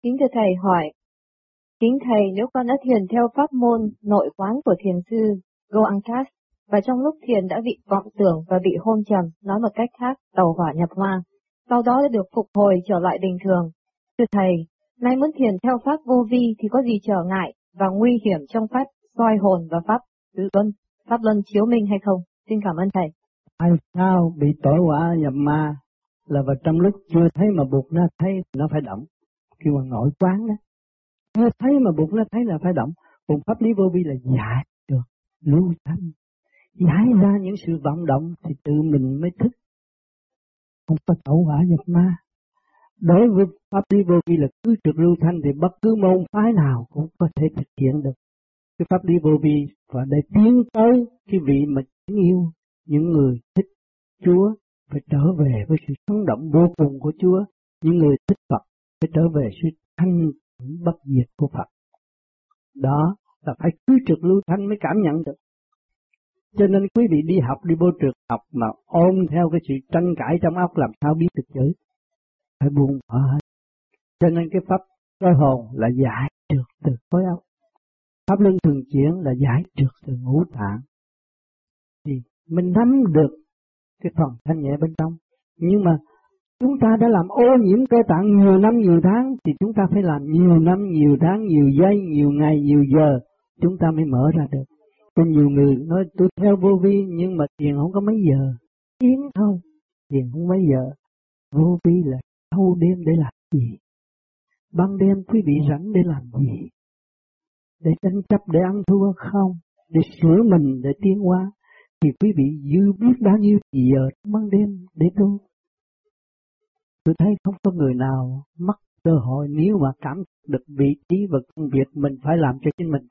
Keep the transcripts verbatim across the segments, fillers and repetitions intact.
Kính thưa Thầy hỏi, kính Thầy nếu con đã thiền theo pháp môn nội quán của thiền sư Goenka và trong lúc thiền đã bị vọng tưởng và bị hôn trầm, nói một cách khác, tàu hỏa nhập ma, sau đó đã được phục hồi trở lại bình thường. Thưa Thầy, nay muốn thiền theo pháp vô vi thì có gì trở ngại và nguy hiểm trong pháp soi hồn và pháp luân, pháp luân chiếu minh hay không? Xin cảm ơn Thầy. Ai sao bị tội hỏa nhập ma là vào trong lúc chưa thấy mà buộc nó thấy nó phải động, kêu bằng nội quán đó. Chưa thấy mà buộc nó thấy là phải động. Còn pháp lý vô vi là giải được lưu thanh, giải ra những sự vọng động thì tự mình mới thức, không có tẩu hỏa nhập ma. Đối với pháp lý vô vi là cứ trực lưu thanh thì bất cứ môn phái nào cũng có thể thực hiện được. Cái pháp lý vô vi và để tiến tới cái vị mà kính yêu, những người thích Chúa phải trở về với sự sống động vô cùng của Chúa, những người thích Phật phải trở về sự thanh bất diệt của Phật. Đó là phải cứ trực lưu thanh mới cảm nhận được. Cho nên quý vị đi học, đi vô trường học mà ôm theo cái sự tranh cãi trong óc làm sao biết được chữ. Phải buông bỏ hết. Cho nên cái pháp soi hồn là giải trượt từ khối óc. Pháp luân thường chuyển là giải trượt từ ngũ tạng. Thì mình nắm được cái phần thanh nhẹ bên trong. Nhưng mà chúng ta đã làm ô nhiễm cơ tạng nhiều năm nhiều tháng thì chúng ta phải làm nhiều năm, nhiều tháng, nhiều giây, nhiều ngày, nhiều giờ chúng ta mới mở ra được. Có nhiều người nói tôi theo vô vi nhưng mà thiền không có mấy giờ. Tiếng thôi, thiền không mấy giờ. Vô vi là thâu đêm để làm gì? Ban đêm quý vị rảnh để làm gì? Để tranh chấp, để ăn thua không? Để sửa mình, để tiến hóa. Thì quý vị dư biết bao nhiêu giờ trong ban đêm để tu. Tôi thấy không có người nào mất cơ hội nếu mà cảm được vị trí và công việc mình phải làm cho chính mình.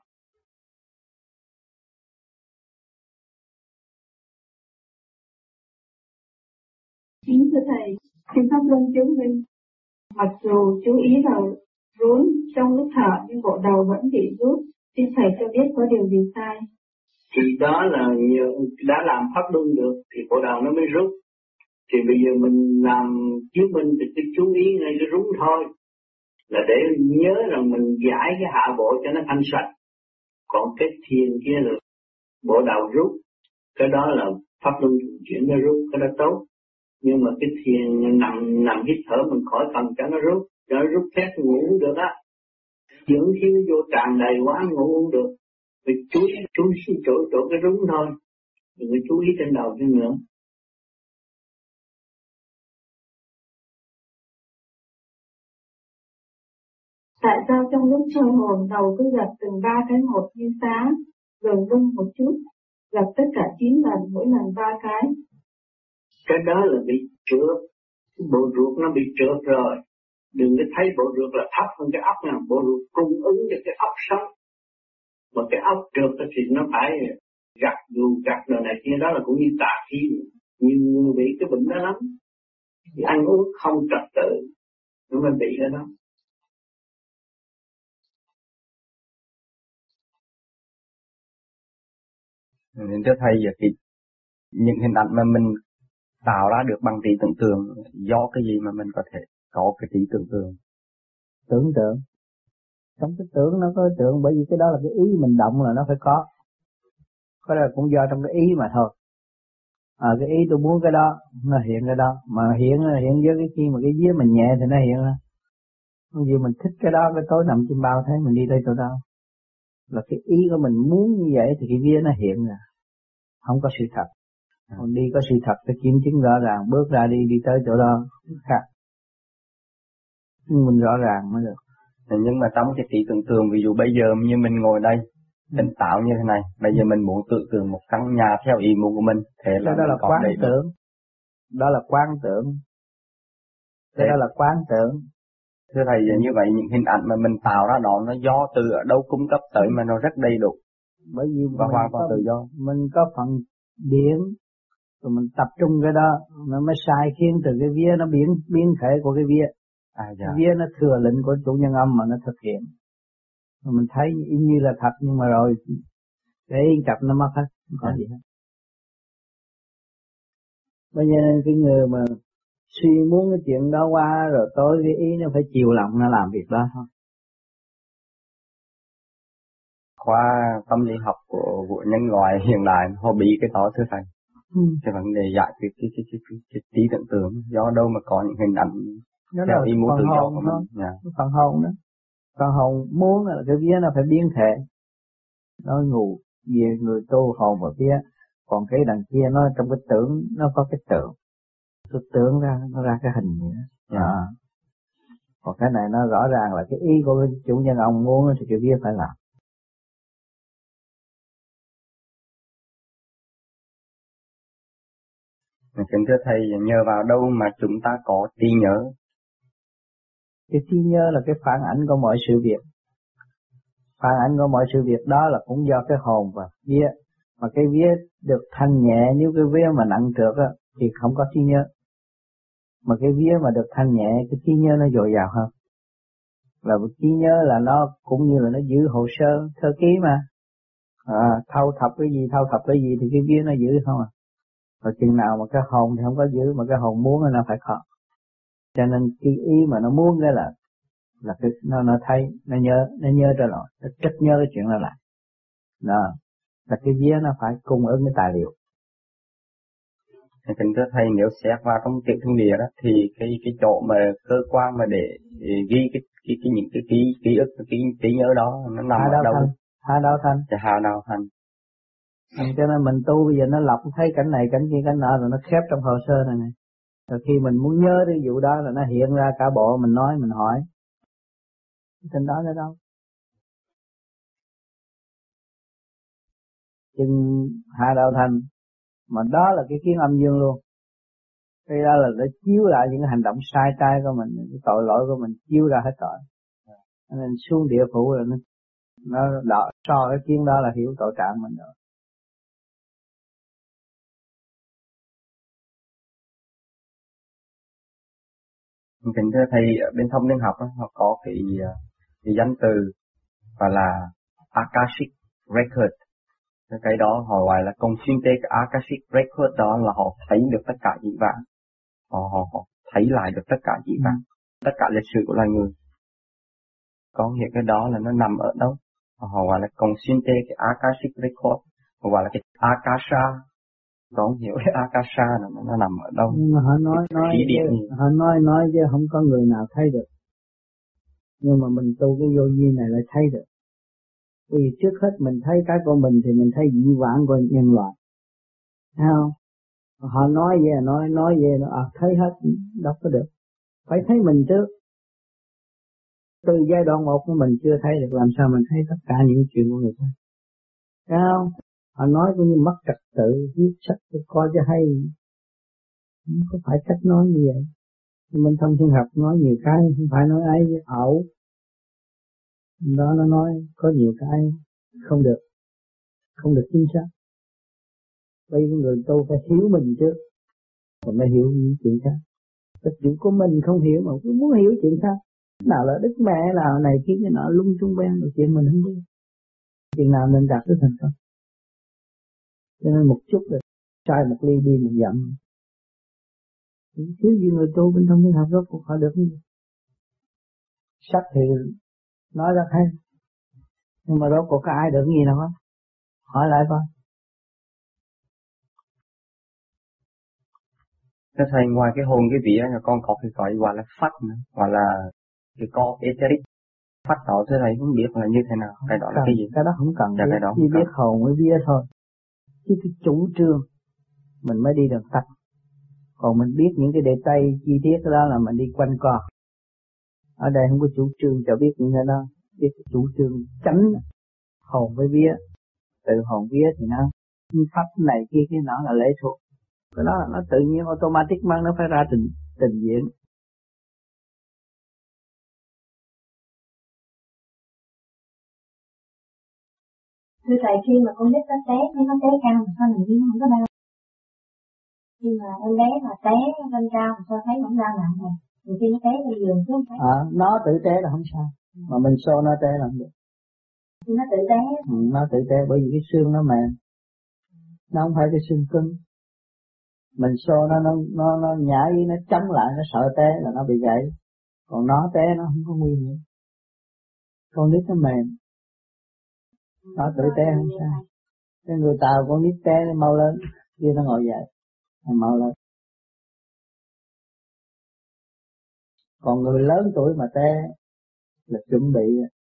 Kính thưa Thầy, khi pháp luân chứng minh, mặc dù chú ý vào rốn trong lúc thở nhưng bộ đầu vẫn bị rút, xin Thầy cho biết có điều gì sai. Thì đó là nhiều, đã làm pháp luân được thì bộ đầu nó mới rút. Thì bây giờ mình làm chứng minh thì cứ chú ý ngay cái rúng thôi, là để nhớ rằng mình giải cái hạ bộ cho nó thanh sạch. Còn cái thiền kia là bộ đầu rút, cái đó là pháp luân chuyển nó rút, cái đó tốt. Nhưng mà cái thiền nằm nằm hít thở mình khỏi cần cho nó rút, cho nó rút phép ngủ cũng được á. Dưỡng khí nó vô tràn đầy quá ngủ cũng được. Vì chú ý chú ý chỗ chỗ cái rúng thôi, đừng có chú ý trên đầu trên nữa. Tại sao trong lúc soi hồn đầu cứ gật từng ba cái một như sáng, rồi rung một chút, gật tất cả chín lần, mỗi lần ba cái? Cái đó là bị trượt, bộ ruột nó bị trượt rồi. Đừng có thấy bộ ruột là thấp hơn cái óc nào, bộ ruột cung ứng cho cái óc sống. Mà cái óc trượt thì nó phải gặt dù gặt đồ này kia, đó là cũng như tà khí. Nhiều người bị cái bệnh đó lắm. Thì ăn uống không trật tự, nó mới bị cái đó. Nên thưa Thầy, thì những hình ảnh mà mình tạo ra được bằng trí tưởng tượng, do cái gì mà mình có thể có cái trí tưởng tượng? Tưởng tượng. Trong cái tưởng nó có tưởng, bởi vì cái đó là cái ý mình động là nó phải có. Cái đó cũng do trong cái ý mà thôi. À, cái ý tôi muốn cái đó, nó hiện cái đó. Mà hiện hiện với cái khi mà cái vía mình nhẹ thì nó hiện ra. Vì mình thích cái đó, cái tối nằm trên bao thấy mình đi tới chỗ đó. Là cái ý của mình muốn như vậy thì cái vía nó hiện ra. Không có sự thật. Còn đi có sự thật phải kiểm chứng rõ ràng, bước ra đi đi tới chỗ đó khác. Nhưng mình rõ ràng mới được. Nhưng mà trong cái trí tưởng tượng, ví dụ bây giờ như mình ngồi đây, tỉnh táo như thế này, bây giờ mình muốn tự tưởng một căn nhà theo ý muốn của mình, thế là đó là quán tưởng. Đó là quán tưởng. Thế đó là quán tưởng. Thưa Thầy, như vậy những hình ảnh mà mình tạo ra đó nó do từ ở đâu cung cấp tới mà nó rất đầy đủ. Bởi vì và hoàn toàn có, tự do. Mình có phần điển, rồi mình tập trung cái đó, nó mới sai khiến từ cái vía nó biến biến thể của cái vía. À, dạ. Cái vía nó thừa lệnh của chủ nhân âm mà nó thực hiện. Rồi mình thấy y như là thật nhưng mà rồi để yên chập nó mất hết, không có gì hết. Bây giờ cái người mà suy muốn cái chuyện đó qua rồi tối cái ý nó phải chiều lòng nó làm việc đó thôi. Khoa tâm lý học của, của nhân loại hiện đại họ bị cái đó thưa thầy. Ừ. Cái vấn đề giải quyết cái cái cái cái, cái trí tưởng tượng do đâu mà có những hình ảnh nó theo ý muốn tự do của thôi. mình. Yeah. Phần hồn đó, phần hồn muốn là cái vía nó phải biến thể, nó ngủ về người tu hồn và vía, còn cái đằng kia nó trong cái tưởng nó có cái tưởng, tôi tưởng ra nó ra cái hình vậy đó. Yeah. À. Còn cái này nó rõ ràng là cái ý của cái chủ nhân ông muốn thì cái vía phải làm. Kính thưa thầy, nhờ vào đâu mà chúng ta có trí nhớ? Cái trí nhớ là cái phản ảnh của mọi sự việc. Phản ảnh của mọi sự việc đó là cũng do cái hồn và vía. Mà cái vía được thanh nhẹ, nếu cái vía mà nặng trược á, thì không có trí nhớ. Mà cái vía mà được thanh nhẹ, cái trí nhớ nó dồi dào hơn. Là trí nhớ là nó cũng như là nó giữ hồ sơ, thơ ký mà. À, thâu thập cái gì, thâu thập cái gì thì cái vía nó giữ không à. Rồi chừng nào mà cái hồn thì không có giữ, mà cái hồn muốn nó phải khó. Cho nên cái ý mà nó muốn cái là là cái nó nó thấy, nó nhớ, nó nhớ trở lại, nó rất nhớ cái chuyện đó lại. Đó, là cái vía nó phải cung ứng cái tài liệu. Kính thưa thầy, nếu xét vào trong tiểu thiên địa đó thì cái cái chỗ mà cơ quan mà để, để ghi cái cái cái những cái ký ký ức cái ký trí nhớ đó nó nằm Hà ở đâu? Thanh, Hà Đạo Thanh. Dạ Hà Đạo Thanh. Cho nên mình tu bây giờ nó lọc thấy cảnh này cảnh kia cảnh nọ rồi nó khép trong hồ sơ này này. Rồi khi mình muốn nhớ cái vụ đó là nó hiện ra cả bộ, mình nói mình hỏi. Trên đó nữa đâu. Chừng Hạ Đạo Thành mà đó là cái kiến âm dương luôn. Cái đó là để chiếu lại những cái hành động sai trái của mình, cái tội lỗi của mình, chiếu ra hết tội. Nên xuống địa phủ là nó nó đọ, so cái kiến đó là hiểu tội trạng mình rồi. Kính thưa thầy, ở bên thông linh học đó, họ có cái, cái danh từ gọi là Akashic Record. Cái đó họ gọi là consulte cái Akashic Record đó là họ thấy được tất cả dĩ vãng. Họ, họ, họ thấy lại được tất cả dĩ vãng, ừ. tất cả lịch sử của loài người. Có nghĩa cái đó là nó nằm ở đâu? Họ gọi là consulte cái Akashic Record, họ gọi là cái Akasha. Có hiểu cái Akasha là nó nằm ở đâu? Nhưng mà họ nói nói chứ, họ nói nói chứ không có người nào thấy được. Nhưng mà mình tu cái vô vi này lại thấy được. Vì trước hết mình thấy cái của mình thì mình thấy dĩ vãng của nhân loại. Thấy không? Họ nói về nói nói về nó à, thấy hết đâu có được. Phải thấy mình trước. Từ giai đoạn một của mình chưa thấy được, làm sao mình thấy tất cả những chuyện của người ta. Thấy không? Họ nói cũng như mất trật tự, viết sách cho coi cho hay. Không có phải cách nói như vậy. Mình thông thiên học nói nhiều cái, không phải nói ấy với ẩu. Đó nó nói có nhiều cái không được, không được chính xác. Bây giờ người tu phải hiểu mình trước, còn mới hiểu những chuyện khác. Cái chuyện của mình không hiểu mà cứ muốn hiểu chuyện khác. Nào là đức mẹ, nào này kia cái nọ lung tung ben, rồi chuyện mình không biết. Chuyện nào nên đạt tới thành công. Cho nên một chút rồi trai một ly đi một dặm. Thiếu gì người tu bên trong cái học đó cũng phải được như vậy. Sách thì nói ra hay, nhưng mà đó có cái ai được gì đâu á. Hỏi lại coi. Thưa thầy, ngoài cái hồn cái vía là con có cái gọi gọi là phách nữa, gọi là cái co etheric. Phách đó thưa thầy không biết là như thế nào, cái đó là cái gì? Cái đó không cần, dạ, biết, cái đó chỉ biết hồn với vía thôi. Chứ cái chủ trương mình mới đi đường tắt. Còn mình biết những cái đề tay chi tiết đó là mình đi quanh co. Ở đây không có chủ trương cho biết những cái đó. Biết cái chủ trương tránh hồn với vía. Từ hồn vía thì nó pháp này kia cái nó là lễ thuộc. Cái đó nó tự nhiên automatic mang nó phải ra trình trình diễn. Thưa thầy, khi mà con biết nó té, thấy nó té cao, sao mình biết không có đau? Khi mà em bé mà té lên cao, sao thấy không đau nặng này? Rồi khi nó té lên giường chứ không thấy. À, nó tự té là không sao. Ừ. Mà mình xô nó té là không được. Khi nó tự té. Ừ, nó tự té bởi vì cái xương nó mềm. Nó không phải cái xương cứng. Mình xô nó nó nó nó nhảy nó chống lại, nó sợ té là nó bị gãy. Còn nó té nó không có nguy hiểm. Con nít nó mềm, nó tự té không sao. Cái người Tàu con nít té nó mau lên, kia nó ngồi dậy, nó mau lên. Còn người lớn tuổi mà té là chuẩn bị,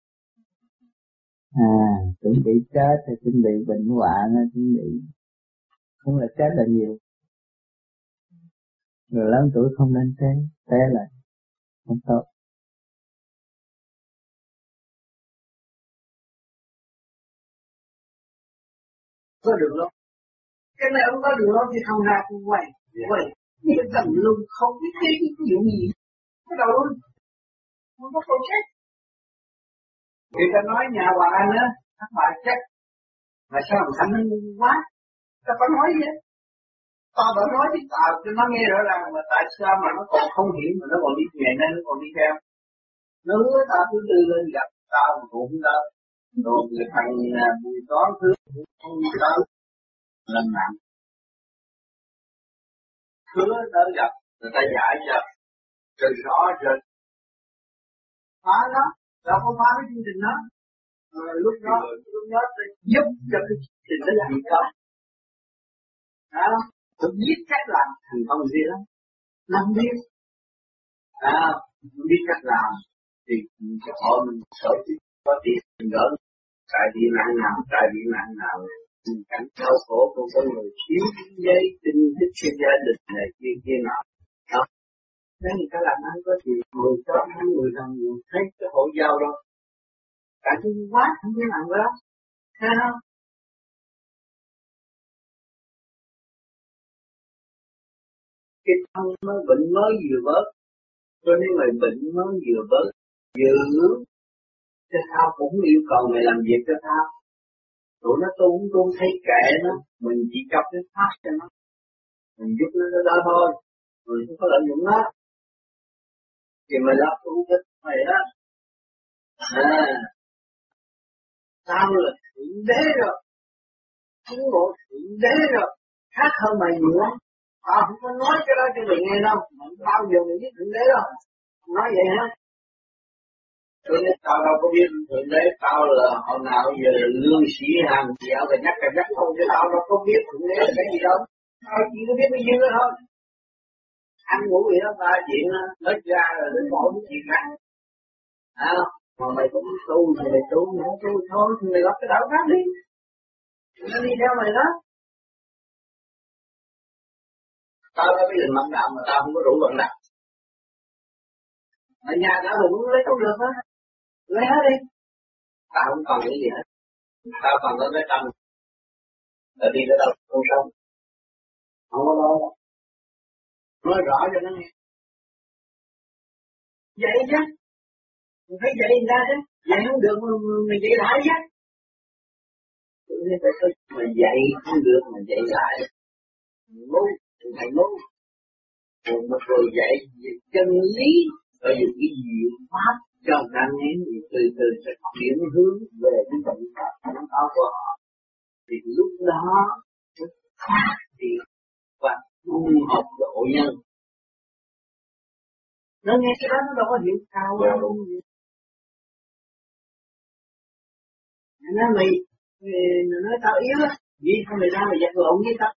à chuẩn bị chết, thì chuẩn bị bệnh hoạn, chuẩn bị cũng là chết là nhiều. Người lớn tuổi không nên té, té là không tốt. Có được không? Cái này không có được không thì không ra cũng quay, quay. Cái tầm luôn không biết cái cái vụ gì. Cái đầu luôn, không có câu chết. Người ta nói nhà bà anh á, các bạn chết. Mà sao mà thành nó quá? Ta có nói gì hết. Tao đã nói với tao cho nó nghe rõ ràng mà tại sao mà nó còn không hiểu mà nó còn đi ngày nay nó còn đi theo. Nó hứa tao cứ đưa lên gặp tao mà cũng không đâu. Rồi người thằng Bùi Toán thứ không đi tới. Lần nặng. Hứa tới gặp, người ta giải cho. Rồi rõ rồi. Phá nó, đâu có phá cái chương trình đó. Rồi lúc đó, lúc đó giúp cho cái chương trình đó làm công. Đó. Tôi biết cách làm thành công gì đó, nó không biết, à, không biết cách làm thì cho họ mình sở thích có tiền mình đỡ, tại vì nạn nào, tại vì nạn nào, cảnh đau khổ của con người thiếu giấy tinh thích cho gia đình này kia kia nọ, đó, nếu người ta làm ăn có tiền, mười trăm hai mươi đồng người thấy cái hội giao đâu, cả cái quá không biết làm đó, thấy không? Cái thân mới bệnh mới vừa bớt, cho nên mày bệnh mới vừa bớt, vừa ước, cho tao cũng yêu cầu mày làm việc cho tao. Tụi nó tu cũng tu thấy kệ nó, mình chỉ cấp cái phát cho nó, mình giúp nó tới đó thôi, mình không có lợi dụng nó. Thì mày lo tu thích mày đó. À, tao là thượng đế rồi, chứng ngộ thượng đế rồi, khác hơn mày nhiều lắm. Tao không có nói cái đó cho mày nghe đâu, mà bao giờ mày biết thượng đế đâu, nói vậy hả? Cho nên tao đâu có biết thượng đế, tao là hồi nào giờ lương sĩ hàng dẻo và nhắc cả nhắc thôi, chứ tao đâu có biết thượng đế là cái gì đâu. Tao chỉ có biết cái gì đó thôi. Ăn ngủ gì đó ta chuyện nói ra rồi đến bỏ cái chuyện khác. À, mà mày cũng tu thì mày tu, mày không tu thôi thì mày lập cái đạo khác đi. Nó đi theo mày đó. Tao có biết định mạnh đạo mà tao không có đủ vận đạo. Ở nhà đã đủ lấy không được hết. Lấy hết đi. Tao không còn cái gì hết. Tao còn có cái tâm. Tao đi tới đâu không sống. Không có đâu. Nói rõ cho nó nghe. Vậy chứ. Mình phải dạy người ta chứ. Dạy không được mình dạy lại chứ. Nên phải thích mà dạy không được mà dạy lại. Ngu, thầy ngu. Còn một người dạy về chân lý và dùng cái diệu pháp cho người ta nghe từ từ sẽ chuyển hướng về cái bệnh pháp nó có của họ. Thì lúc đó nó phát triển và tu học độ nhân. Nó nghe cái đó nó đâu có hiểu sao đâu. Nó mày, mày nói tao yếu á, vì sao mày ra mày giặt lộn với tao?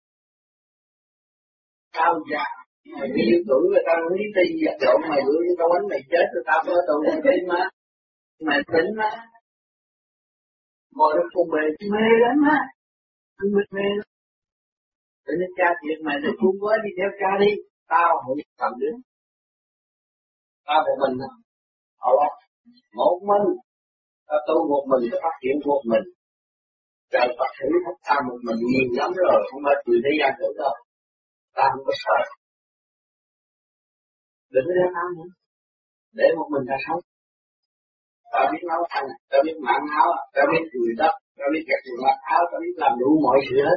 Tao già, mày bị yêu tuổi rồi tao không biết gì giặt lộn mày bữa tao đánh mày chết rồi tao có tù mày tin mà. Mày tính mà. Ngồi đó cùng bề mê lắm á. Cứ mê mê lắm. Cho nên cha thiệt mày để cung với đi theo cha đi. Tao không cần đến. Tao một mình nè. Họ một mình. Ta tu một mình, ta phát triển một mình. Trời Phật thử thách ta một mình nhiều lắm rồi, không phải từ thế gian được đâu. Ta không có sợ. Đừng có đem ăn nữa. Để một mình ta sống. Ta biết nấu ăn, ta biết mặn áo, ta biết chùi đất, ta biết kẹt quần mặc áo, ta biết làm đủ mọi sự hết.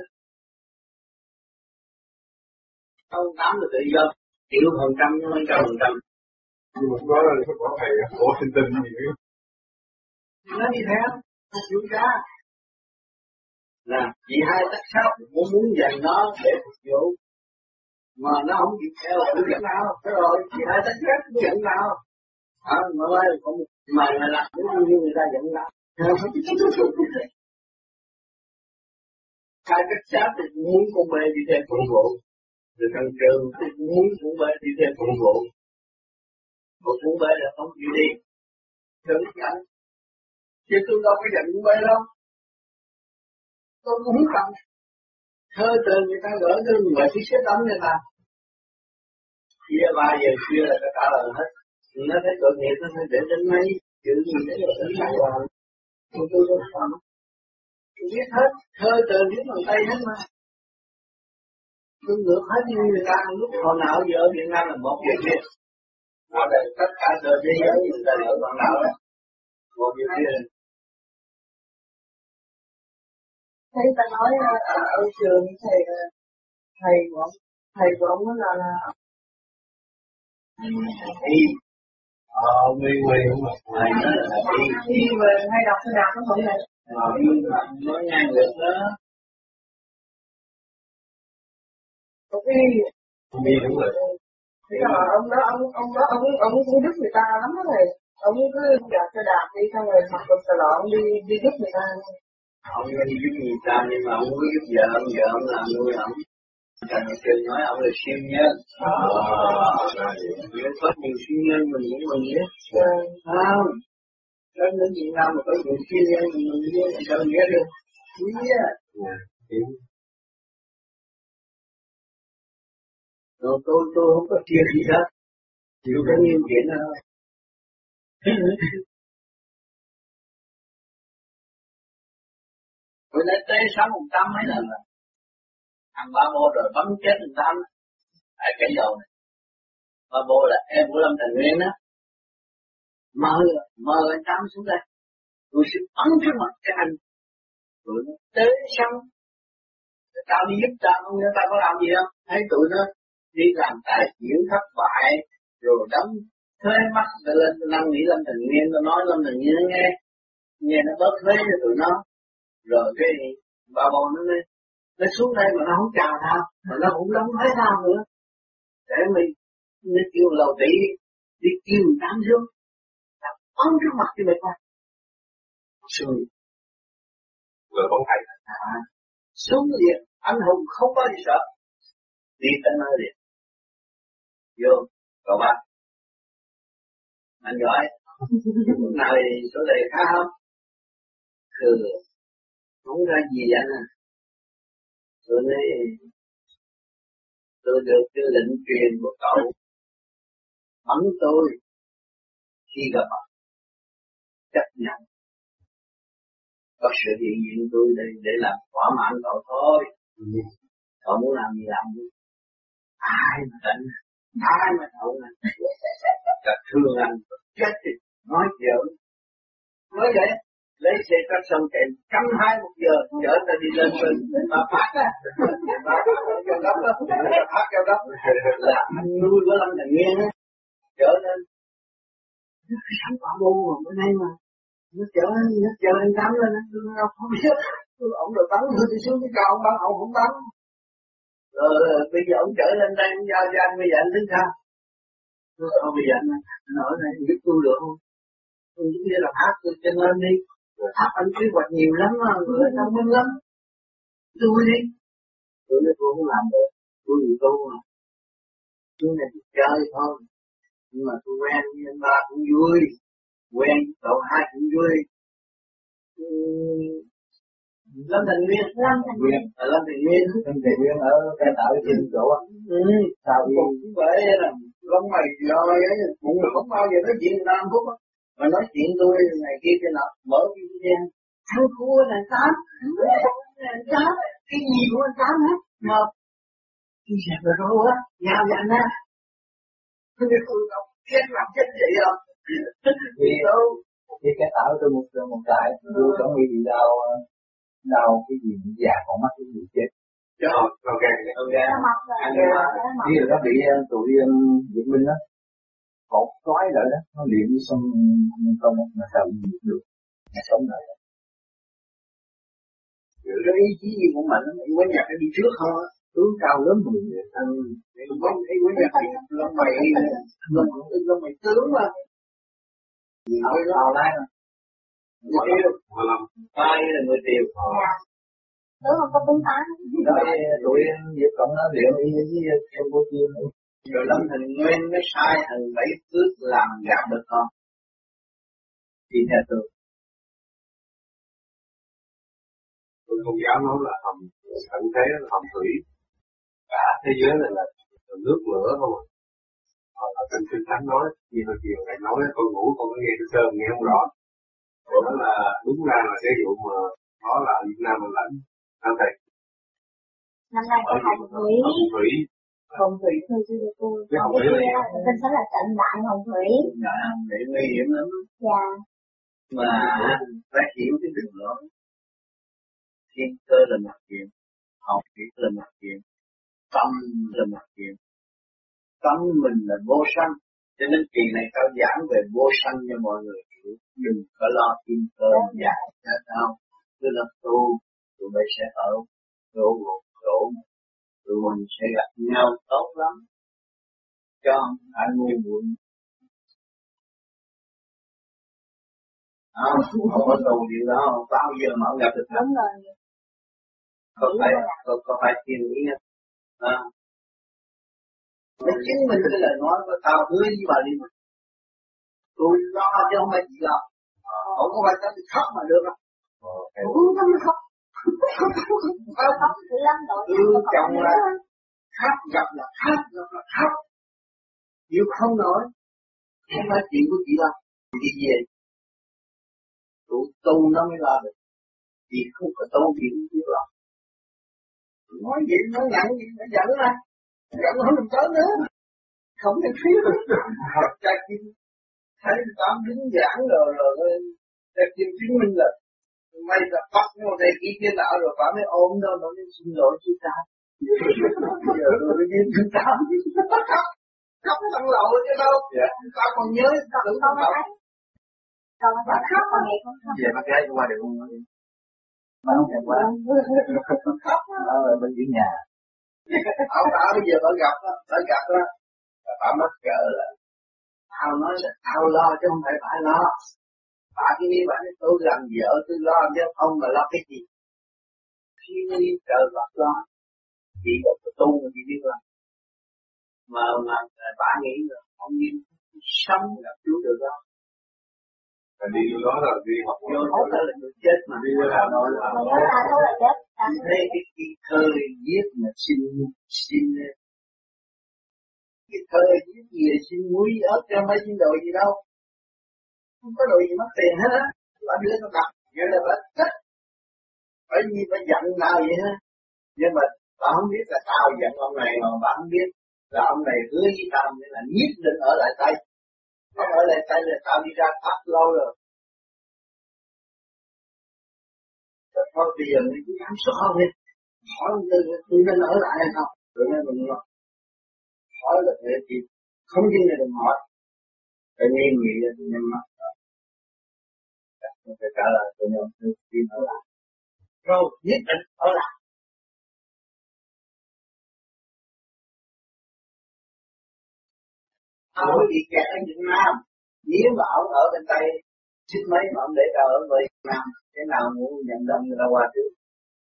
Không tám là tự do, chịu phần trăm nhưng không trăm phần trăm. Nhưng mà có là có có thầy khổ sinh tinh gì nữa. Nó đi theo, nó chịu ra. Nè, chị hai tắc sóc muốn muốn dành nó để phục vụ. mà nó không chịu theo là giận nào, thế rồi chị hai tất chết cũng giận nào, à mà ơi không mà là làm như người ta giận nào, hai cách sát thì muốn con bê đi theo phục vụ, rồi thằng trường thì muốn con bê đi theo phục vụ, một con bê là không chịu đi, thử nhận, chứ tôi đâu có giận con bê đâu, tôi cũng không cần. Thơ từ người ta gửi cho người phía xếp đóng người ta. Chia ba giờ kia là ta trả lời hết. Nó thấy tội nghiệp nó phải để đến mấy chữ gì đấy rồi đến lại vào. Tôi tôi không làm. Tôi biết hết. Thơ từ biết bằng tay hết mà. Tôi ngược hết như người ta lúc hồi nào giờ ở Việt Nam là một việc kia. Ở đây tất cả đời thế giới người ta ở bằng nào đó. Một việc kia. Thầy ta nói ở, ở trường thầy thầy của ông, thầy của ông là là đi ờ nguy nguy không mà thầy nói là đi đi về hay đọc hay đọc nó không này nói ngang được đó ok đi đúng rồi thì là ông đó ông ông đó ông ông cũng giúp người ta lắm đó thầy, ông cứ đạp cho đạp đi xong rồi mặc quần xà lọn đi đi giúp người ta. Ông đi giúp người ta nhưng mà ông có giúp vợ ông, vợ ông làm nuôi ông. Thành Trường nói ông là siêu nhân. Nếu có nhiều siêu nhân mình cũng mình biết. Không. Đến đến Việt Nam mà có nhiều siêu nhân mình mình biết là sao nghĩa được. Quý á. Rồi tôi tôi không có chia gì hết. Chịu có nhiều chuyện đó. Tôi đã tế sống một trăm mấy lần rồi. Ăn ba bô rồi bắn chết một trăm. Ở cái dầu này. Ba bô là em của Lâm Thành Nguyên á. Mơ, mơ anh Tám xuống đây. Tôi sẽ bắn trước mặt cái anh. Tụi nó tế sống. Tao đi giúp tao, nhưng tao có làm gì không? Thấy tụi nó đi làm tài diễn thất bại. Rồi đóng thuế mắc lên năn nỉ Lâm Thành Nguyên. Tôi nói Lâm Thành Nguyên nó nghe. Nghe nó bớt thuế cho tụi nó. Rồi cái ba bô nó nói, nó xuống đây mà nó không chào tao, mà nó cũng đóng thuế tao nữa. Để mình, nó kêu lầu tỷ đi kêu người ta xuống. Tao bắn trước mặt cho mày coi. Xuống. Rồi bóng thầy. À, xuống liền, anh hùng không có gì sợ. Đi tới nơi liền. Vô, cậu bác. Anh giỏi. Lúc nào thì số đề khá không? Ừ. Không ra gì anh à. Tôi nói, tôi được cái lệnh truyền của cậu. Bắn tôi. Khi gặp mặt. Chấp nhận. Có sự hiện diện tôi đây để làm thỏa mãn cậu thôi. Ừ. Cậu muốn làm gì làm đi. Ai mà đánh. Ai mà thấu anh. Cả thương anh. Chết thì nói giỡn. Nói vậy. Lấy xe cắt xong kèm cắm hai một giờ chở ta đi lên bên mà phát á, mà phát cao đốc đó, phát cao đốc là anh nuôi của Lâm Thành Nguyên á, chở lên cái sản quả bô mà bữa nay mà nó chở nó chở anh Tám lên á, tôi nói không biết, ông được bắn tôi đi xuống cái cao ông bắn ông không bắn, rồi bây giờ ông chở lên đây ông giao cho anh bây giờ anh tính sao? Tôi nói bây giờ anh nói này giúp tôi được không? Tôi giống như là áp tôi trên lên đi. Áp anh kế hoạch nhiều lắm mà, người thông minh lắm. Tôi đi. Tôi nói tôi không làm được. Tôi vì tôi mà. Tôi này tôi chơi thôi. Nhưng mà tôi quen với anh ba cũng vui. Quen cậu hai cũng vui. Lâm Thành Nguyên. Lâm Thành Nguyên. Ở Lâm Thành Nguyên. Lâm Thành Nguyên ở cái tạo trên chỗ á. Ừ. Sao cũng vậy là lông mày rồi ấy. Cũng không bao giờ nói chuyện Nam Phúc á. Mà nói chuyện tôi này kia cái nọ mở cái video thằng thua là Tám là Tám cái gì của anh Tám hết mà cái gì mà rồi á nhau dặn á tôi biết tôi đâu chết làm chết vậy không vì đâu vì cái tạo tôi một một trại tôi chẳng bị bị đau đau cái gì già con mắt cái gì chết cho ok ok anh vì nó bị tụi Việt Minh đó cột trói lại đó, nó luyện xong công mà sao bị được, nó sống lại. Cái ý chí gì của mình, mình quên nhặt đi trước thôi. tướng cao lớn mười người anh không thấy quý vị lông mày lông lông mày tướng mà nói lao lai mà người tiêu ai là người tiêu tướng không có tướng tán rồi tụi Việt Cộng nó liệu đi với Campuchia rồi lâm thành nguyên mới sai thằng bảy tước làm gạt được không thì theo tôi tôi không dám nói là hầm tận thế là hầm thủy cả thế giới này là nước lửa không à. Ở trên kinh thánh nói gì mà chiều ngày nói con ngủ con có nghe cái sơn nghe không rõ. Đó là đúng ra là cái vụ mà đó là Việt Nam mình lãnh Nam Thầy. Năm nay có hồng thủy. Hồng thủy. Hồng thủy thôi chứ được cô. Cái hồng thủy là kinh thánh là trận đại hồng thủy. Đại hồng thủy nguy hiểm lắm. Dạ. Mà phát triển cái đường lối thiên cơ là mặt chuyện, học thủy là mặt chuyện, tâm là mặt chuyện. Tâm mình là vô sanh, cho nên kỳ này tao giảng về vô sanh cho mọi người hiểu. Đừng có lo thiên cơ giải ra đâu, cứ là tu, tụi bay sẽ ở chỗ một chỗ, tụi mình sẽ gặp nhau tốt lắm, cho ai ngu muội. Không, không có tu điều đó, bao giờ mà ông gặp được. Đúng rồi. Có phải, có, có phải thiền ý nha. À. Nó chính mình cái lời nói của tao hứa với bà đi mà. Tôi lo chứ không phải chị lo. Không có phải tao thì khóc mà được đâu. Tôi không có khóc. Không khóc dữ lắm rồi. Ừ, chồng là khóc, gặp là khóc, gặp là khóc. Chịu không nổi. Không phải chuyện của chị đâu. Chị về. Tụi tu nó mới lo được. Chị không có tu thì không biết lo. Nói vậy nó nhận gì, nó giận ra. Giận nó đừng tới nữa. Không thể phía được. Học cha kim. Thấy tám đứng giảng rồi rồi. Cha kim chứng minh là may là bắt nó đây kia kia nọ rồi bà mới ôm nó. Nó mới xin lỗi chú ta. Giờ rồi mới biết chú ta. Khóc. Khóc thằng lậu chứ đâu. Tao còn nhớ. Tao tưởng tao khóc. Còn mà khóc mà nghe không khóc. Về bác gái qua được không? Mà không thèm qua. Khóc đó là bên dưới nhà. Ông bà bây giờ bà gặp đó, bà gặp đó. Bà mắc cỡ là tao nói là tao lo chứ không phải bà lo. Bà cứ đi bà nói tôi làm vợ tôi lo chứ không mà lo cái gì. Khi đi trời Phật lo. Chị có tu mà chị biết làm. Mà mà bà nghĩ là không nhiên sống gặp chú được đâu. Và đi vô đó là đi học vô đó là người chết mà đi vô Hà Nội là mà nhớ ra thôi là chết. thấy cái cái thơ viết mà xin xin cái thơ viết gì xin muối ớt cho mấy xin đồ gì đâu, không có đồ gì mất tiền hết á, bà đưa nó đặt vậy là bà chết, bởi vì bà giận tao vậy ha, nhưng mà bà không biết là tao giận ông này mà bà không biết là ông này hứa với tao nên là nhất định ở lại Tây. Không ở lại Tây là tao đi ra Pháp lâu rồi. Rồi thôi bây giờ mình cứ dám số không đi. Hỏi tôi, tôi nên ở lại hay không? Rồi nên mình nói. Hỏi là thế thì không tin là đừng hỏi. Tự nhiên nghĩ là tôi nên mất rồi. Tôi phải trả lời tôi nên tôi tin ở lại. Rồi nhất định ở lại. Ông bị kẹt ở Việt Nam. Nếu mà ông ở bên Tây xích mấy mà ông để đâu ở Việt Nam, cái nào muốn nhận đông người ta qua trước.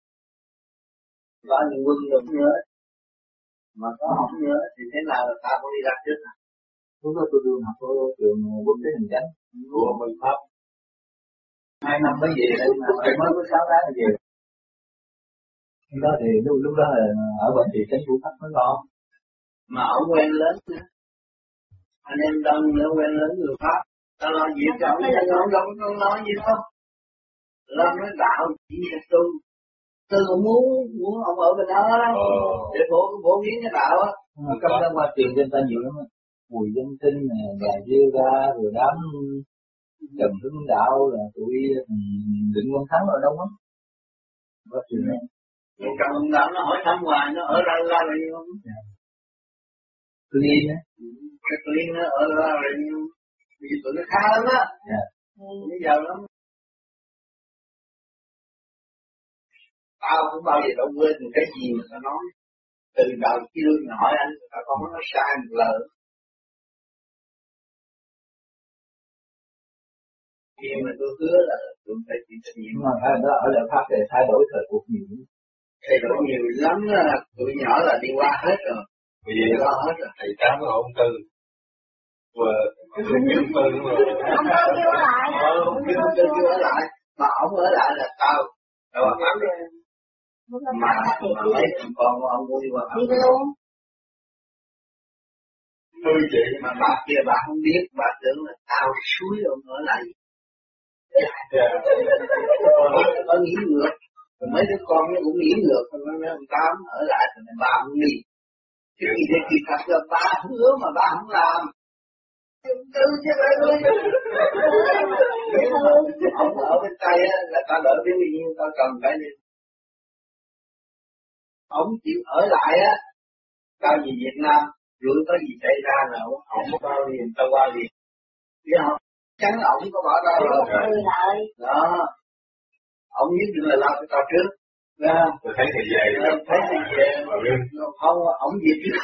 Có những quân được nhớ, mà có không nhớ thì thế nào là ta cũng đi ra trước. Lúc đó tôi đưa học ở trường quốc tế hành chánh của mình Pháp. Hai năm mới về đây mà mới có sáu tháng là về. Lúc đó thì lúc, lúc đó là ở bệnh viện chánh phủ Pháp mới lo. Mà ông quen lớn nữa. Anh em đông nữa quen lớn người Pháp. Ta lo việc cho ông, nhưng ông đâu có nói gì đâu. Lo nói đạo chỉ là tu. Tôi cũng muốn, muốn ông ở bên đó để phổ, phổ biến cái đạo á. Trong đó qua truyền cho ta nhiều lắm á. Bùi Dân Tinh nè, Gà Diêu ra, rồi đám Trần Hướng Đạo là tụi Định Quang Thắng rồi đâu á. Qua truyền này. Trần Hướng Đạo nó hỏi thăm hoài, nó ở ra ra rồi không? Tương Yên á. Cái Tương Yên nó ở ra rồi không? Vì tụi nó khá lắm á. Bây giờ lắm. Tao không bao giờ đâu quên cái gì mà tao nói. Từ đầu khi đương hỏi anh, các con nói sai một lời. Khi mà tôi hứa là tôi phải chịu trách nhiệm. Nhưng mà ở đó ở lại Pháp để thay đổi thời cuộc nhiều. Thay đổi nhiều lắm á, tụi nhỏ là đi qua hết rồi. Vì vậy qua hết rồi. thầy Tám là ông Tư. Vừa ông Tư đúng rồi. Ông Tư chưa ở lại. Ông Tư chưa ở lại. Mà ông ở lại là tao. Đâu mà Pháp rồi. Mà mà mấy thằng con của ông đi qua Pháp. Đi luôn. Tôi chị mà bà kia bà không biết, bà tưởng là tao suối ông ở lại. Bà nghĩ ngược. Mấy đứa con nó cũng nghĩ ngược, nó nói ông Tám ở lại thì bà không đi. Chứ khi thế kỳ thật là bà hứa mà bà không làm. Tư chứ bà ơi. Ông ở bên Tây á, là ta đỡ biết bao nhiêu, ta cần phải đi. Ông chịu ở lại á, tao về Việt Nam, rủi có gì xảy ra là ông có bao liền, tao qua liền. Biết không? Chắn ổng có bỏ ra rồi. Đó. Ông nhất định là lo cho tao trước. Đó. Tôi thấy thầy về. Thấy thầy về. Không, ổng về trước.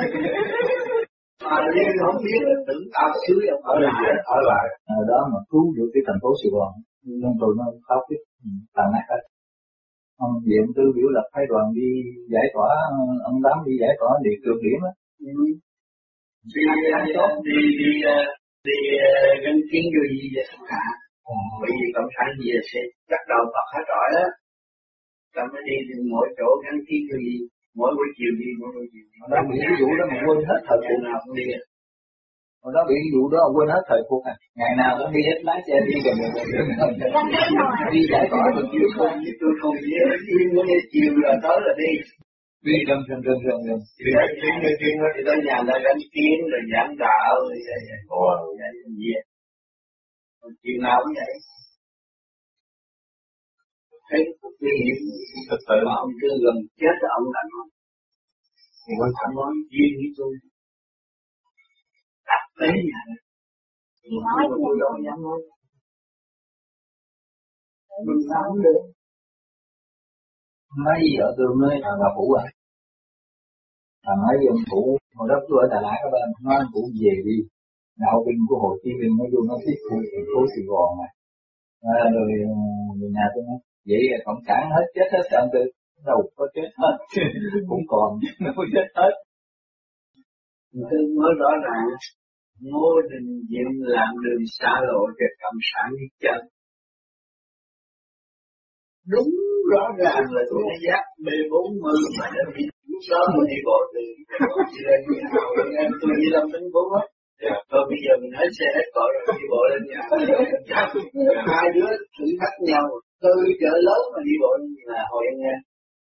Mà Liên không biết là tưởng tao xứ ông ở lại. Ở lại. Ở đó mà cứu được cái thành phố Sài Gòn. Nhưng tụi nó khóc tiếp. Tàn nát hết. Ông về ông Tư biểu lập phái đoàn đi giải tỏa, ông Tám đi giải tỏa địa cực điểm á. Ừ. Đi, đi, đi, đi gắn kiến vô gì vậy không cả. Bởi vì cộng sản gì sẽ bắt đầu bật hết rồi á. Ta mới đi từ mỗi chỗ gắn kiến vô gì, mỗi buổi chiều đi, mỗi buổi chiều đi. Đó bị cái vụ đó mà quên hết thời cuộc. Nào cũng đi. Hồi đó bị cái vụ đó quên hết thời cuộc à. Ngày nào cũng đi hết lái xe đi gần gần đi giải tỏa được chiều không. Tôi không đi, đi mỗi chiều là tới là đi. Đi gần gần gần gần gần. Đi gắn kiến, gắn kiến thì tới nhà ta gắn kiến rồi giảng đạo rồi vậy gì. Chiều nào cũng vậy. Thấy nguy hiểm thực sự mà ông cứ gần chết là ông lạnh không? Thì con thằng nói duyên với tôi. Đặt tế nhà này. Thì nói mà tôi đâu dám nói. Mình sao không được. Mấy vợ tôi nói là bà Phụ à. Bà nói với ông Phụ, hồi đó tôi ở Đà Lạt các bạn, nói ông Phụ về đi. Đạo binh của Hồ Chí Minh nó vô nó tiếp thu thành phố Sài Gòn mà. À, rồi người nhà tôi nói, vậy là cộng sản hết chết hết sao tôi đâu có chết hết. Cũng còn chứ nó có chết hết. Tôi nói rõ ràng, Ngô Đình Diệm làm đường xa lộ cho cộng sản đi chân. Đúng rõ ràng là tôi đã dắt B bốn mươi mà nó đi sớm mà đi bộ từ lên nhà em tôi đi làm tính bốn á. Thôi bây giờ mình hết xe hết cỏ rồi đi bộ lên nhà. Hai đứa thử thách nhau, từ chợ lớn mà đi bộ là hồi anh em.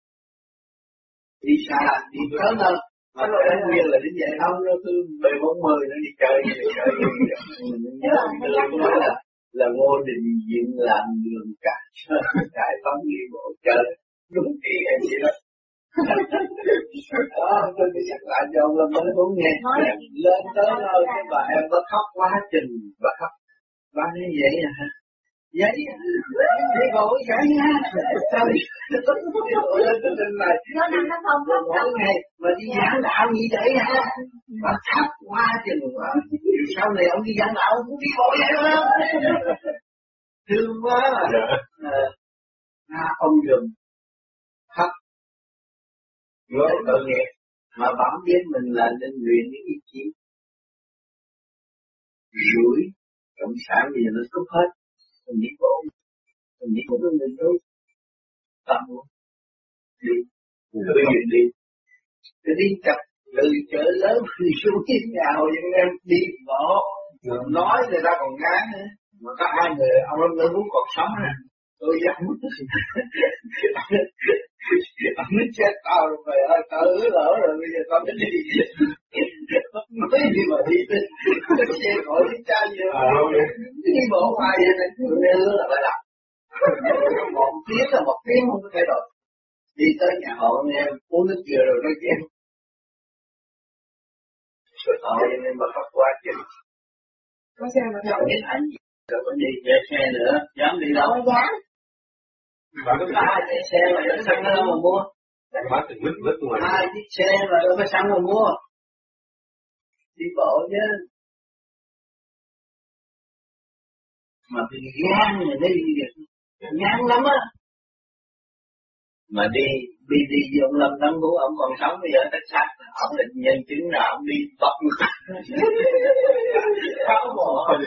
Đi xa, đi sớm hơn. Mà nó đánh nguyên là đến vậy không, nó cứ B bốn mươi nó đi chơi, đi chơi. Tôi nói là là Ngô Đình Diệm làm đường cả cải phóng đi bộ chơi đúng kỳ em vậy đó. Đó tôi đi nhắc lại cho ông Lâm mới muốn nghe lên tới nơi cái bà em có khóc quá trình bà khóc bà nói vậy à hả vậy à đi bộ vậy ha sao đi bộ lên tới trên này mỗi ngày mà đi giảng đạo như vậy hả bà khóc quá trình bà sau này ông đi giảng đạo ông cũng đi bộ vậy đó. Thương quá à, ông dùm khóc nói tội nghiệp mà bẩm biết mình là nên luyện những ý chí rủi cộng sản bây giờ nó cướp hết mình đi bộ mình đi bộ với mình thôi tâm đi tự nhiên đi cái đi chặt từ chợ lớn đi xuống nhà hồi những em đi bộ nói người ta còn ngán nữa mà có hai người ông Lâm Tư muốn còn sống nè tôi dám ông nói chết tao rồi mày ơi tao ứa lỡ rồi bây giờ tao mới đi nói gì mà đi cái xe gọi đi cha gì đi bộ hoài vậy này tôi nghe ứa là phải làm một tiếng là một tiếng không có thay đổi đi tới nhà họ nghe uống nước dừa rồi nói chuyện họ nên mà khóc quá chứ có xe mà đâu biết ảnh gì rồi có đi về xe nữa dám đi đâu dám mà có ai chạy xe mà dẫn xăng đâu mà mua Đang bán từng lít lít ngoài. Hai chiếc xe mà đâu có sẵn mà mua. Đi bộ chứ. Mà bị gan rồi đi ngán lắm á. Mà đi đi đi ông Lâm Tấn Vũ ông còn sống bây giờ tất sát ông định nhân chứng là ông đi bọc kháo mồ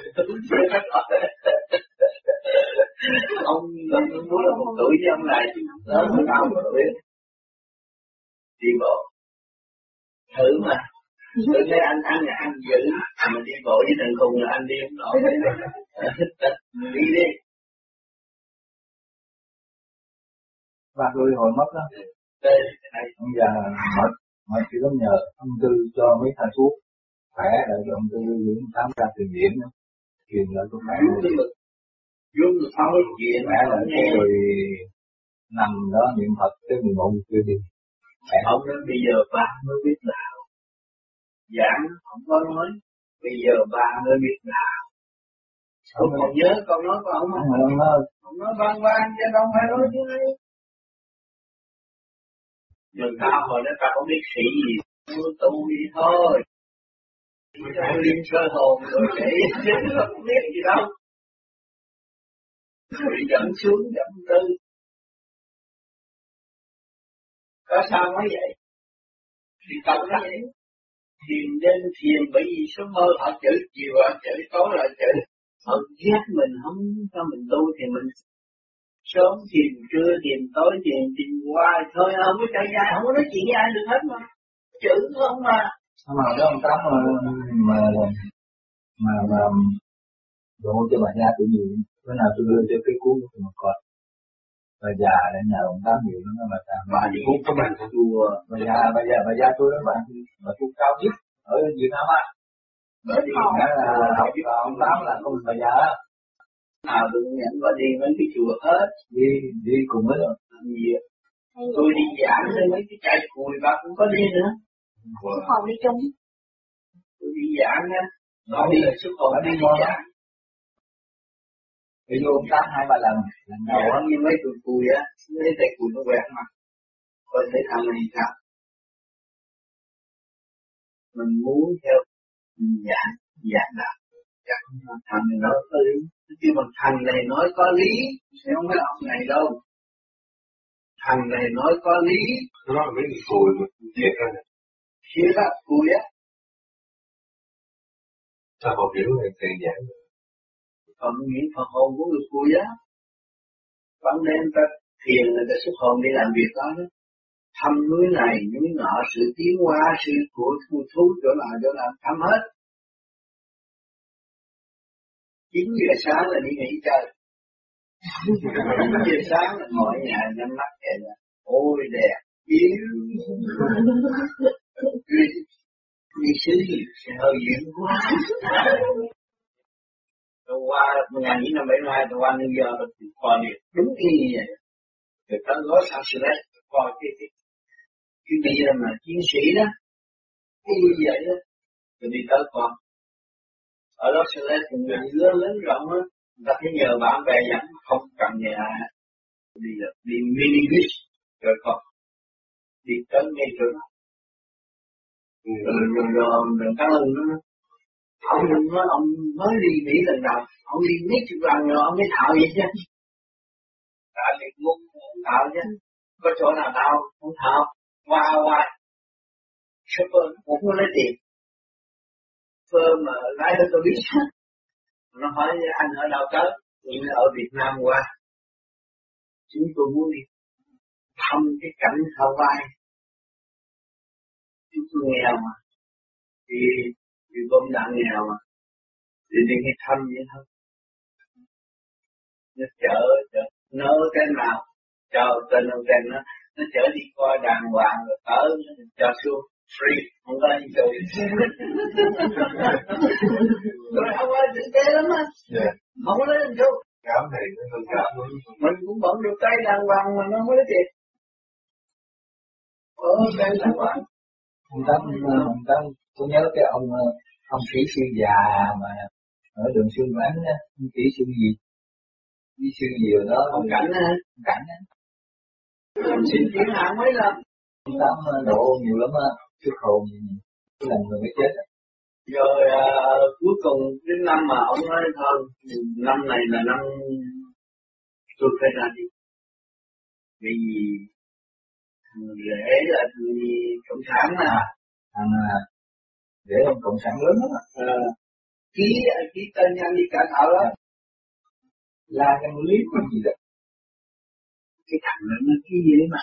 ông Lâm Tấn Vũ là một tuổi với ông lại đó là cao một tuổi đi bộ thử mà tôi thấy anh anh là anh dữ mà đi bộ với thằng khùng là anh đi không nổi đi đi. Bác tôi hồi mất đó. Bây giờ mất, mất chỉ có nhờ ông Tư cho mấy thằng thuốc khỏe rồi cho ông Tư dưỡng tám ra tiền điểm đó. Truyền lại cho khỏe. Dưỡng được không có chuyện. Khỏe lại rồi nằm đó niệm Phật tới mười một chưa đi. Ông nói bây giờ ba mới biết đạo. Giảng không có nói. Bây giờ ba mới biết đạo. Ông còn nhớ con nói của ông không? Ông nói ông nói vang vang chứ đâu phải nói chứ. Nhưng ta hồi đó ta không biết sĩ gì, tôi tu đi thôi. Tôi liên sơ hồn rồi để chứ không biết gì đâu. Rồi dẫn xuống dẫn tư. Có sao nói vậy? Thì tập ra vậy. Thiền đến thiền bởi vì số mơ họ chửi chiều họ chửi tối họ chửi. Họ ghét mình không cho mình tu thì mình sớm thiền trưa thiền tối thiền thiền qua thôi không có chạy dài không có nói chuyện với ai được hết mà chữ không mà mà đó ông Tám mà mà mà mà độ cho bà gia tôi nhiều bữa nào tôi đưa cho cái cuốn của một con bà già để nhờ ông Tám nhiều lắm mà ta bà đi cuốn các bạn chùa bà già bà già bà già tôi đó bạn bà cuốn cao nhất ở Việt Nam á bà đi là học ông Tám là con bà già á. À tôi nhận có đi mấy cái chùa hết. Đi, đi cùng với rồi. Gì vậy? Tôi đi giảng lên mấy cái chạy cùi bà cũng có đi nữa. Xuất hồn đi chung. Tôi đi giảng á. Nó đi là xuất hồn đi giảng. Đi vô ông Tám hai ba lần. Lần đầu á như mấy tụi cùi á. Mấy tay cùi nó quẹt mặt. Coi thấy thằng này sao. Mình muốn theo giảng, giảng đạo. Thằng này nói có lý. Chứ mà thằng này nói có lý. Sẽ không phải ông này đâu. Thằng này nói có lý. Nó nói là mấy người cùi mà thiệt ra nè. Thiệt á, cùi á. Sao họ hiểu là tiền giảng rồi. Còn nghĩ phần hồn của người cùi á. Vẫn nên ta thiền là ta xuất hồn đi làm việc đó. Thăm núi này, núi nọ, sự tiến hóa, sự của thu thú chỗ nào chỗ nào thăm hết. chín giờ sáng là đi nghỉ chơi. chín giờ sáng là ngồi ở nhà nhắm mắt vậy là ôi đẹp, yếu. Đi xứ gì, hơi dữ quá. Tôi qua một nghìn chín trăm bảy mươi hai, tôi qua New York, tôi coi được đúng y như vậy. Rồi tới Los Angeles, tôi coi cái cái cái bia mà chiến sĩ đó, cái như vậy đó, tôi đi tới coi. Ở Los Angeles thì người lớn lớn rộng á, người ta phải nhờ bạn bè dẫn, không cần nhà đi được, đi mini bus rồi còn đi tới ngay chỗ đó. Rồi rồi rồi rồi cảm ơn nó. Ông nói ông mới đi Mỹ lần đầu, ông đi mấy chục lần rồi ông mới thạo vậy chứ. Tại vì muốn thạo chứ, có chỗ nào thạo không thạo, qua qua, shopper cũng có lấy tiền. Phơ mà lái cho tôi biết. Nó hỏi anh ở đâu tới, nhưng ở Việt Nam qua. Chúng tôi muốn đi thăm cái cảnh Hawaii. Chúng tôi nghèo mà. Thì, thì bom đạn nghèo mà. Thì đi đi thăm vậy thôi. Nó chở, chở, nó cái nào, cho tên ông tên nó, nó chở đi qua đàng hoàng rồi tới, cho xuống. Free, không có gì đâu. Rồi không có thực tế lắm á. Không có lấy tiền đâu. Cảm này nó không cảm. Mình cũng bận được tay đàng hoàng mà nó không có lấy tiền. Ờ, tay đàng hoàng. Ông Tám, ông Tám, tôi nhớ cái ông ông kỹ sư già mà ở đường Xuân Ánh á, ông kỹ sư gì? Kỹ sư gì rồi đó. Ông Cảnh á. Cảnh á. Xin chuyển hạng mấy lần. tám độ nhiều lắm á, cái hồn cái lần người mới chết. Rồi à, cuối cùng đến năm mà ông nói thôi, năm này là năm tôi phải ra đi. Vì rễ là người cộng sản mà. Thằng rễ ông cộng sản lớn lắm á. À, ký ký tên anh đi cả thảo đó. Là cái lý của gì đó. Cái thằng đó nó ký gì đấy mà.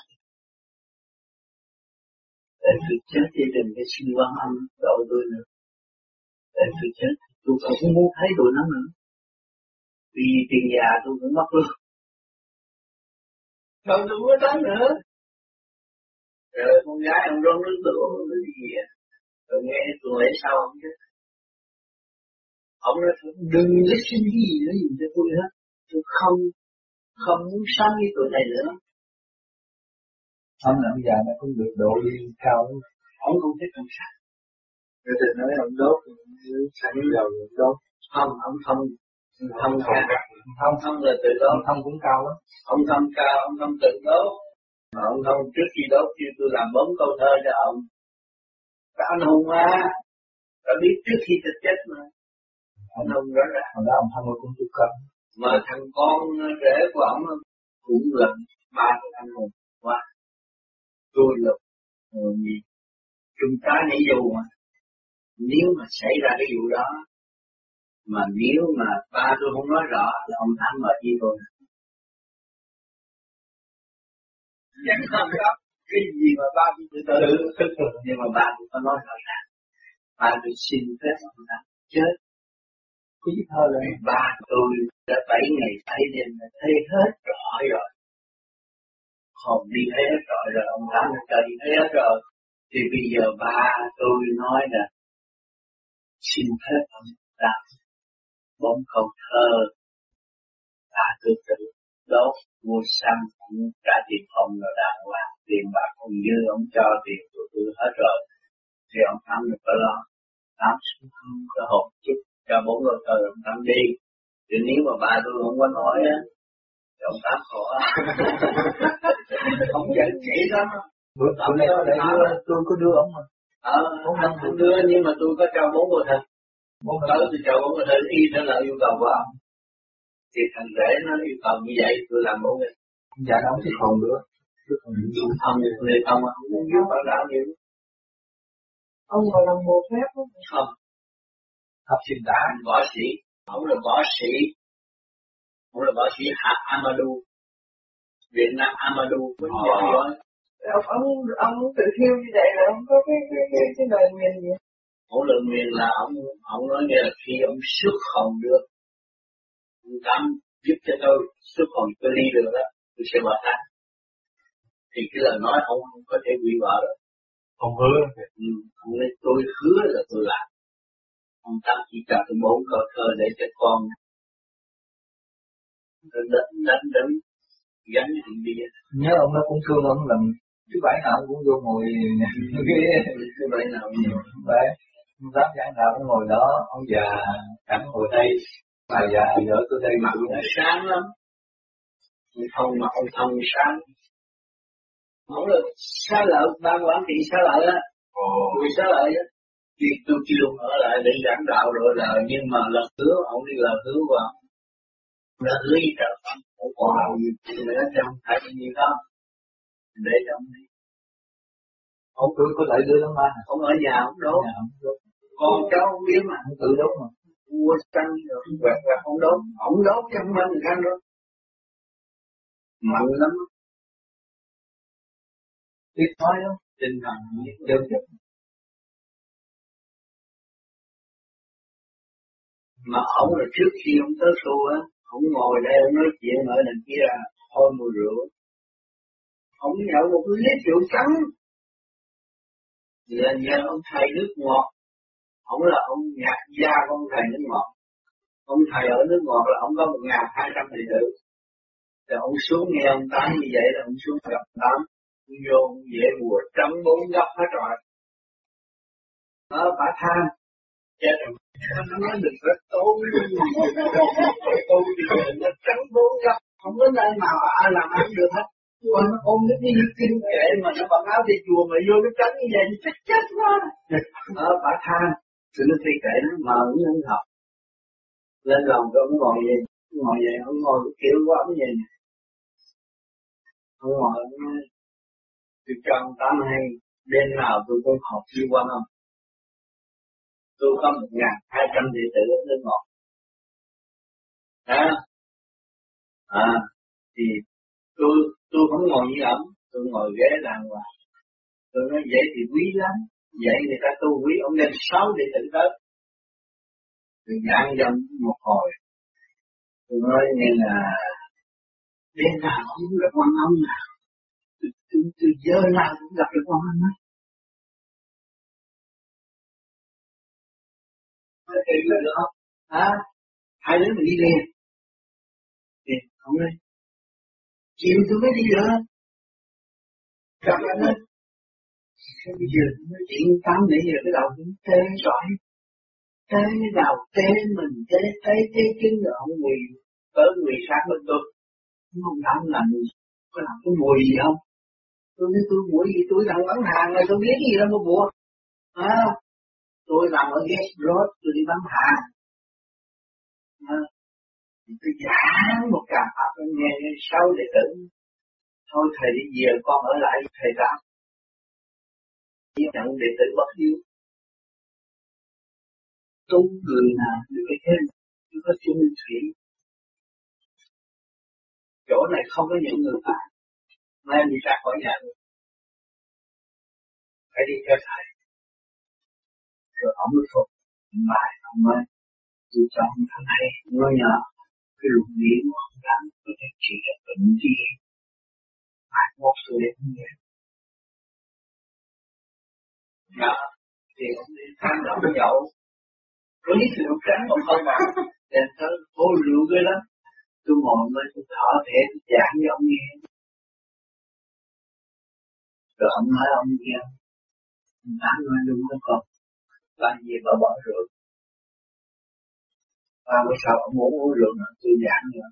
Để tôi chết thì đừng cái xin quan âm độ tôi nữa. Để tôi chết, tôi không muốn thấy tụi nó nữa. Vì tiền già tôi cũng mất luôn. Rồi tôi không có tới nữa. Rồi con gái ông rong nước lửa, cái gì vậy? Rồi nghe tuần lễ sau ông chứ. Ông nói đừng có xin gì nữa gì cho tôi hết. Tôi không, không muốn sống với tụi này nữa. Ông là ông già mà cũng được độ đi cao lắm. Ông không thích ông sạch. Rồi thì nói ông đốt, sẵn dầu đốt. Không, ông không, không cao. Không, không là tự đốt. Ông không cũng cao lắm. Ông không cao, ông không tự đốt. Mà ông không trước khi đốt kêu tôi làm bốn câu thơ cho ông. Các anh hùng mà, đã biết trước khi tôi chết mà. Anh hùng rõ ràng. Hồi đó ông thân cũng chịu cân. Mà thằng con rể của ông cũng là ba thằng anh hùng quá. Tôi là người gì? Chúng ta nhảy dù mà. Nếu mà xảy ra cái vụ đó, mà nếu mà ba tôi không nói rõ là ông Thắng mời đi tôi. Chẳng không có cái gì mà ba tôi tự tự nhưng mà ba tôi có nói rõ ràng. Ba tôi xin phép ông Thắng chết. Quý thơ rồi. Ba tôi đã bảy ngày bảy đêm đã thấy hết rõ rồi. Hồn đi thấy hết rồi rồi, ông Thắng đã đi thấy hết rồi. Thì bây giờ ba tôi nói là xin phép ông ta bốn câu thơ là tôi tự đốt mua xăng cũng trả tiền phòng rồi đàng hoàng, tiền bạc cũng như ông cho tiền của tôi hết rồi thì ông Thắng được có lo tám xuống không có hộp chút cho bốn câu thơ ông Thắng đi. Thì nếu mà ba tôi không có nói á thì ông Thắng khổ không giận chỉ lắm. Bữa nay có để đưa, tôi có đưa ông mà. Ờ, anh không đưa nhưng mà tôi có cho bốn câu thơ. Bốn câu tôi cho bốn câu thơ y đó là yêu cầu của ông. Thì thằng rể nó yêu cầu như vậy tôi làm bốn câu. Dạ nó không thích hồn nữa. Không thông được người không mà không muốn giúp bảo đạo nhiều. Ông vào lòng bộ phép không? Không. Học sinh đã. Võ sĩ. Ông là võ sĩ. Ông là võ sĩ Hạ Amadou. Việt Nam Amadou. Ờ. Ông, ông, ông tự thiêu như vậy là ông có cái, cái, cái, cái lời nguyền gì? Ông lời nguyền là ông, ông nói nghe là khi ông xuất hồn được, ông Tám giúp cho tôi xuất hồn tôi đi được đó, tôi sẽ bỏ thang. Thì cái lời nói ông không có thể hủy bỏ được. Ông hứa. Ừ, ông nói tôi hứa là tôi làm. Ông Tám chỉ cho tôi bốn câu thơ để cho con đánh đánh đánh gắn hiện bây giờ. Nhớ ông nó cũng thương ông làm thứ bảy nào ông cũng vô ngồi cái thứ bảy nào nhiều đấy giáp giảng nào cũng ngồi đó, ông già cảnh ngồi đây, bà già vợ tôi đây mặt nó sáng lắm, ông thông mà ông thông sáng, ông là xá lợi ban quản trị xá lợi á, người xá lợi á, thì tôi kêu ở lại để giảng đạo rồi là nhưng mà lần hứa ông đi lời hứa của ông, là hứa gì trời, ông còn làm gì nữa trong phải gì đó. Để cho ông đi. Ông cứ có lại đưa lắm mà. Ông ở nhà ông đốt. Con cháu không biết mà. Ông tự đốt mà. Mua xăng rồi quẹt quẹt ông đốt. Ông đốt chứ không phải người khác đốt. Mạnh lắm. Biết nói không? Tinh thần đơn giản. Mà ông là trước khi ông tới tu á, ông ngồi đây ông nói chuyện ở đằng kia là thôi mùi rượu. Ông nhậu một lít rượu trắng. Là nhờ ông thầy nước ngọt. Ông là ông nhạc gia của ông thầy nước ngọt. Ông thầy ở nước ngọt là ông có một ngàn hai trăm đệ tử. Rồi ông xuống nghe ông Tám như vậy là ông xuống gặp Tám. Ông vô ông dễ mùa trắng bốn góc hết rồi. Đó bà than. Chết rồi. Nó nói đừng có tốn. Tôi thì nó trắng bốn góc. Không có nơi nào ai làm ăn được hết. Còn nó ôm cái như kinh kệ mà nó bằng áo đi chùa mà vô nó tránh như vậy, chắc chết quá. Ờ, bà than, tụi nó phi kệ nó mờ nó không học. Lên lòng tôi không ngồi vậy, ngồi vậy, không ngồi kiểu quá cái gì nè. Không ngồi, tôi cho ông Tám hay, đêm nào tôi cũng học đi quan âm. Tôi có một ngàn hai trăm đệ tử ở nước ngọt. Đó. À, thì tôi tôi không ngồi như ẩm, tôi ngồi ghế đàng hoàng. Tôi nói vậy thì quý lắm, vậy người ta tu quý, ông đem sáu đệ tử tới. Tôi giảng dòng một hồi. Tôi nói nghe là đêm nào cũng gặp quan âm nào. Tôi, tôi, tôi giờ nào cũng gặp được quan âm ấy. Nói thì được không? Hả? Hai đứa mình đi liền. Thì không đây. Chiều tôi mới đi được. Gặp anh ấy. Bây giờ nói chuyện tám nãy giờ cái đầu cũng tê rồi. Tê đầu tê mình tê tê tê chân rồi ông Quỳ. Tới Quỳ sát bên tôi. Không làm làm gì. Có làm cái mùi gì không? Tôi nói tôi mùi gì tôi đang bán hàng rồi tôi biết gì đâu mà buồn. À, tôi làm ở Guest Road tôi đi bán hàng. À, tôi giảng một cảm pháp nghe sau đệ tử. Thôi thầy đi về con ở lại thầy Tám. Nhận đệ tử bất hiếu. Tu người nào được cái thêm, chứ có chung thủy. Chỗ này không có những người bạn. Mai em đi ra khỏi nhà rồi. Phải đi theo thầy. Rồi ông mới phục. Mai ông mới tôi cho ông thằng này ngôi nhà. Cái luận điển của ông Tám có thể trị được bệnh gì. Mai một sự đẹp như vậy. Đó. Thì ông đi tham động cái nhậu. Có những sự ông tránh ông không mà. Nên tới vô rượu ghê lắm. Tôi ngồi mới tôi thở thể tôi giảng cho ông nghe. Rồi ông nói ông nghe. Ông Tám nói đúng đó con. Làm gì mà bỏ rượu. Và bữa sau ông muốn uống rượu nữa tôi giảng nữa.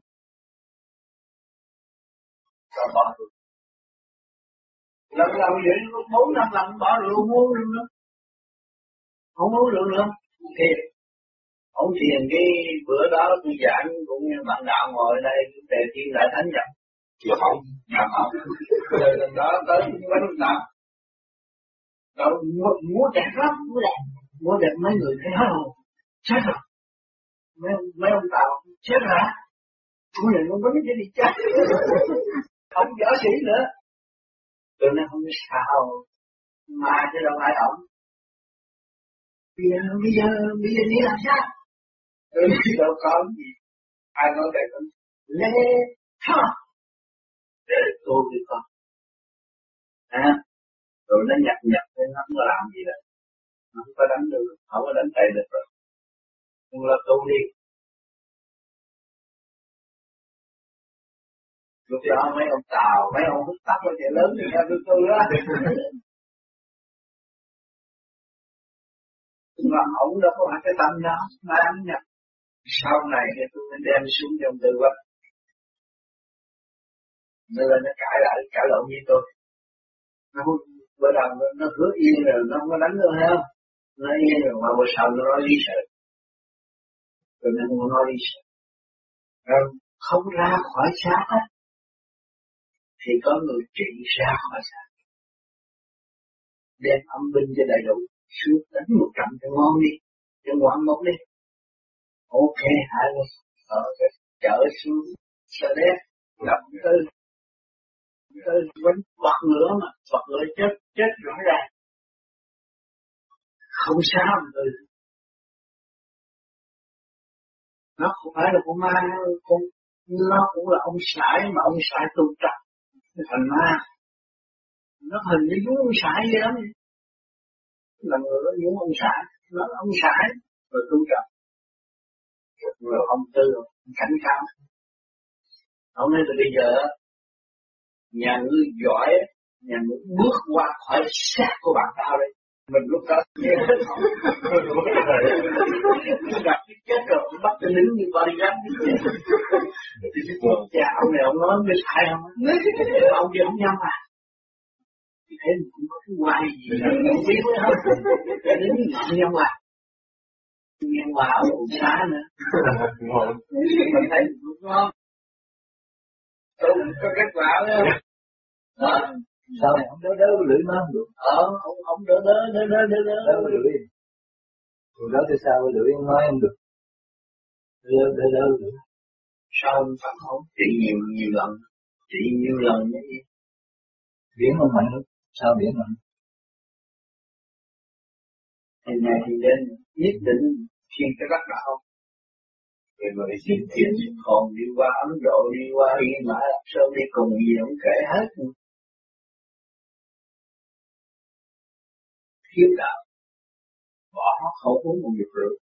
Rồi bỏ rượu. Lần lần vậy bốn năm lần bỏ rượu không uống rượu nữa. Không uống rượu nữa. Thì ông thiền cái bữa đó tôi giảng cũng như bạn đạo ngồi đây đề thiên đại thánh nhập. Chưa không? Nhập không? Rồi lần đó tới bánh đạo. Rồi múa đẹp lắm, múa đẹp. Múa đẹp mấy người thấy hết hồn. Chết rồi. Mấy, mấy ông Tàu chết hả? Múa này nó bánh cái đi chết. Ông võ sĩ nữa. Tôi nói không sao. Mà chứ đâu ai ổng. Bây giờ, bây giờ, bây giờ đi làm sao? Tôi nói đâu có gì. Ai nói vậy con lê thơ. Để tôi đi con. À, rồi nó nhập nhập thế nó không có làm gì đâu. Nó không có đánh được, không có đánh tay được rồi. Nhưng là tu đi. Lúc đó mấy ông Tàu, mấy ông hút tóc ở chợ lớn thì ra tôi tu đó. Nhưng mà ổng đâu có phải cái tâm đó, mà anh nhập. Sau này thì tôi mới đem xuống trong tư vấn. Nó lên nó cãi lại, cãi lộn với tôi. Nó bữa đầu nó hứa yên rồi, nó không có đánh nữa ha. Nó yên rồi, mà bữa sau nó nói lý sự. Rồi nó không nói lý sự. Rồi không ra khỏi xác á. Thì có người trị ra khỏi xác. Đem âm binh cho đầy đủ. Xuống đánh một trận cho ngon đi. Cho ngoan một đi. Ok, hai người. Ờ, chở xuống. Sợ đét. Gặp tư. Tư quánh bật lửa mà. Bật lửa chết. Chết rõ ràng. Không sao. Ừ. Nó không phải là con ma. Con, nó cũng là ông sải. Mà ông sải tu trật. Thành ma. Nó hình như giống ông sải vậy đó. Là người đó giống ông sải. Nó là ông sải. Rồi tu trật. Rồi ông Tư, cảnh cáo. Ông nói từ bây giờ, nhà ngươi giỏi, nhà ngươi bước qua khỏi xác của bạn tao đây. Mình lúc đó gặp cái chết rồi cũng bắt tôi đứng như bodyguard. Cha ông này ông nói với sai không? Ông kia không nhâm à? Thì thế mình cũng có cái quay gì là không biết nữa không? Để đến không nhâm à? Nhâm à ở vùng xá nữa. Mình thấy cũng ngon. Tôi có kết quả nữa. Đó. Sao này ông đỡ đỡ lưỡi nó không được? Ờ, ông, ông đỡ đỡ đỡ đỡ đỡ đỡ. Đỡ lưỡi. Rồi đó thì sao lưỡi nói không được? Đỡ đỡ đỡ lưỡi. Sao ông Phật không trị nhiều nhiều lần? Trị nhiều lần như vậy? Biển không mạnh lắm. Sao biển mạnh? Thì ngày thì đến nhất định khi cái đất đạo. Rồi người xin thiền còn đi qua Ấn Độ, đi qua Yên Mã, Sơn đi cùng gì ông kể hết. Thiếu đạo, bỏ không uống một giọt rượu,